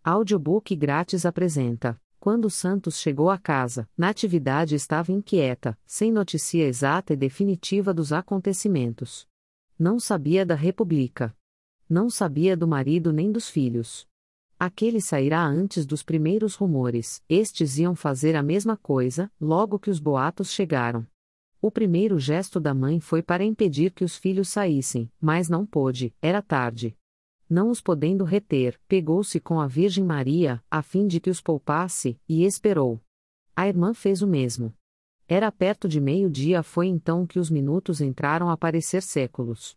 Audiobook grátis apresenta. Quando Santos chegou à casa, Natividade estava inquieta, sem notícia exata e definitiva dos acontecimentos. Não sabia da República. Não sabia do marido nem dos filhos. Aquele sairá antes dos primeiros rumores, estes iam fazer a mesma coisa, logo que os boatos chegaram. O primeiro gesto da mãe foi para impedir que os filhos saíssem, mas não pôde, era tarde. Não os podendo reter, pegou-se com a Virgem Maria, a fim de que os poupasse, e esperou. A irmã fez o mesmo. Era perto de meio-dia, foi então que os minutos entraram a parecer séculos.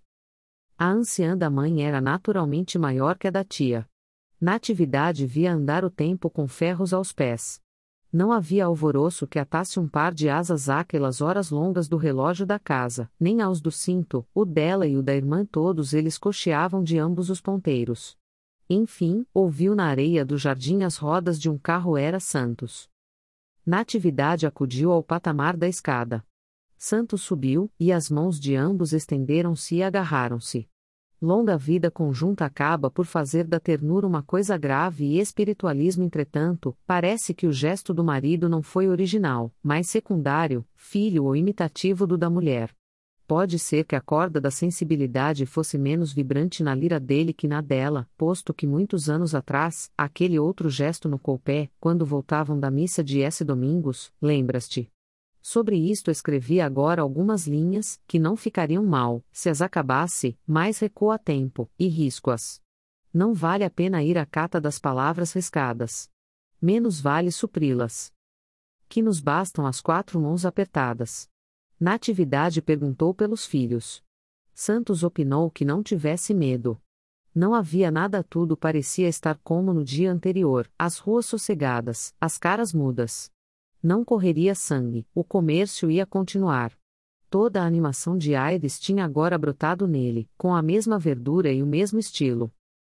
A anciã da mãe era naturalmente maior que a da tia. Natividade via andar o tempo com ferros aos pés. Não havia alvoroço que atasse um par de asas àquelas horas longas do relógio da casa, nem aos do cinto, o dela e o da irmã todos eles cocheavam de ambos os ponteiros. Enfim, ouviu na areia do jardim as rodas de um carro, era Santos. Natividade acudiu ao patamar da escada. Santos subiu, e as mãos de ambos estenderam-se e agarraram-se. Longa vida conjunta acaba por fazer da ternura uma coisa grave e espiritualismo. Entretanto, parece que o gesto do marido não foi original, mas secundário, filho ou imitativo do da mulher. Pode ser que a corda da sensibilidade fosse menos vibrante na lira dele que na dela, posto que muitos anos atrás, aquele outro gesto no coupé, quando voltavam da missa de S. Domingos, lembras-te? Sobre isto escrevi agora algumas linhas, que não ficariam mal, se as acabasse, mas recuo a tempo, e risco-as. Não vale a pena ir à cata das palavras riscadas. Menos vale supri-las. Que nos bastam as 4 mãos apertadas. Natividade perguntou pelos filhos. Santos opinou que não tivesse medo. Não havia nada, tudo parecia estar como no dia anterior, as ruas sossegadas, as caras mudas. Não correria sangue, o comércio ia continuar. Toda a animação de Aires tinha agora brotado nele, com a mesma verdura e o mesmo estilo.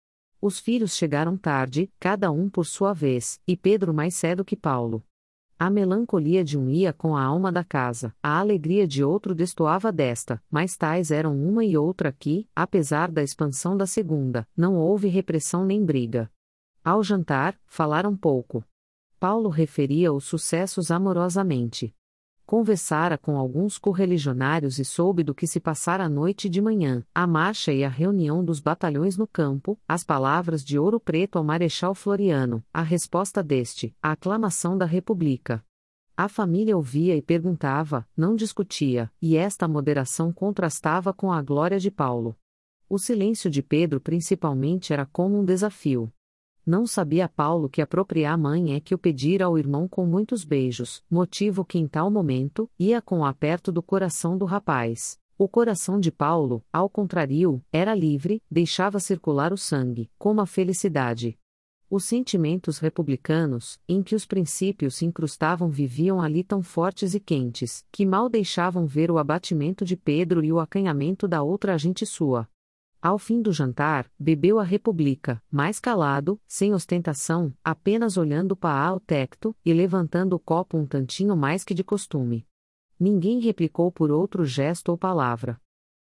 Os filhos chegaram tarde, cada um por sua vez, e Pedro mais cedo que Paulo. A melancolia de um ia com a alma da casa, a alegria de outro destoava desta, mas tais eram uma e outra que, apesar da expansão da segunda, não houve repressão nem briga. Ao jantar, falaram pouco. Paulo referia os sucessos amorosamente. Conversara com alguns correligionários e soube do que se passara à noite e de manhã, a marcha e a reunião dos batalhões no campo, as palavras de Ouro Preto ao Marechal Floriano, a resposta deste, a aclamação da República. A família ouvia e perguntava, não discutia, e esta moderação contrastava com a glória de Paulo. O silêncio de Pedro principalmente era como um desafio. Não sabia Paulo que apropriar a mãe é que o pedira ao irmão com muitos beijos, motivo que em tal momento, ia com o aperto do coração do rapaz. O coração de Paulo, ao contrário, era livre, deixava circular o sangue, como a felicidade. Os sentimentos republicanos, em que os princípios se incrustavam, viviam ali tão fortes e quentes, que mal deixavam ver o abatimento de Pedro e o acanhamento da outra agente sua. Ao fim do jantar, bebeu a República, mais calado, sem ostentação, apenas olhando para o tecto, e levantando o copo um tantinho mais que de costume. Ninguém replicou por outro gesto ou palavra.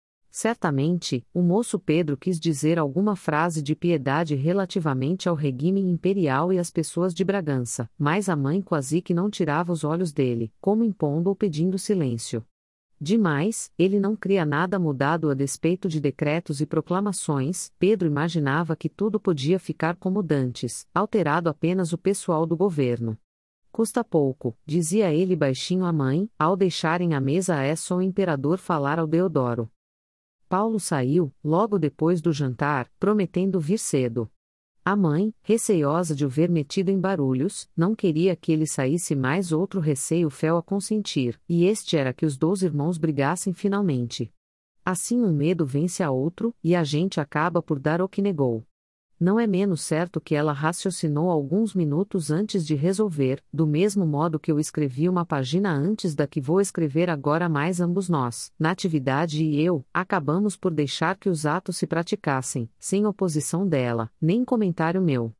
Certamente, o moço Pedro quis dizer alguma frase de piedade relativamente ao regime imperial e às pessoas de Bragança, mas a mãe quase que não tirava os olhos dele, como impondo ou pedindo silêncio. Demais, ele não cria nada mudado a despeito de decretos e proclamações. Pedro imaginava que tudo podia ficar como dantes, alterado apenas o pessoal do governo. Custa pouco, dizia ele baixinho à mãe, ao deixarem a mesa é só o imperador falar ao Deodoro. Paulo saiu, logo depois do jantar, prometendo vir cedo. A mãe, receiosa de o ver metido em barulhos, não queria que ele saísse, mais outro receio fel a consentir, e este era que os 2 irmãos brigassem finalmente. Assim um medo vence a outro, e a gente acaba por dar o que negou. Não é menos certo que ela raciocinou alguns minutos antes de resolver, do mesmo modo que eu escrevi uma página antes da que vou escrever agora, mais ambos nós, Natividade e eu, acabamos por deixar que os atos se praticassem, sem oposição dela, nem comentário meu.